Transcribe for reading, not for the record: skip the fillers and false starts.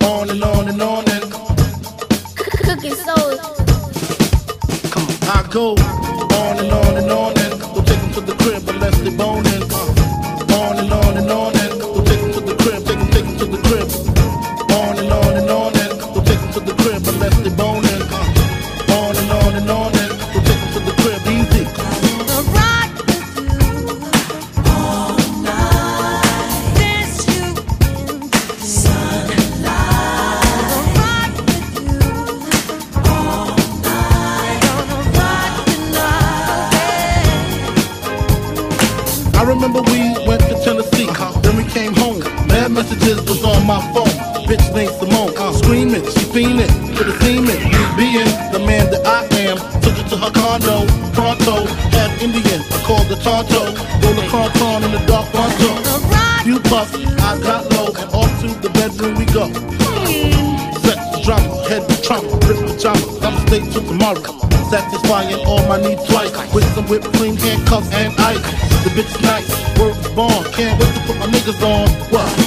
On and on and on and Cooking soul. I go on and on and on and we'll take them to the crib unless they boning. On and on and on and we'll take them to the crib, take them to the crib. On and on and on and we'll take them to the crib unless they boning. On and on and on and we'll take them to the crib easy. I remember we went to Tennessee, then we came home. Mad messages was on my phone. Bitch named Simone, screaming, she fiending for the semen. Being the man that I am, took her to her condo, pronto, half Indian, I called the Tonto. Roll the Cronton in the dark Bronto. Few puffs, I got low, and off to the bedroom we go. Sex, drama, head trauma, rip pajamas, I'ma stay till tomorrow. Satisfying all my needs twice, with some whipped cream, handcuffs, and ice. The bitch is nice, word is born, can't wait to put my niggas on. What?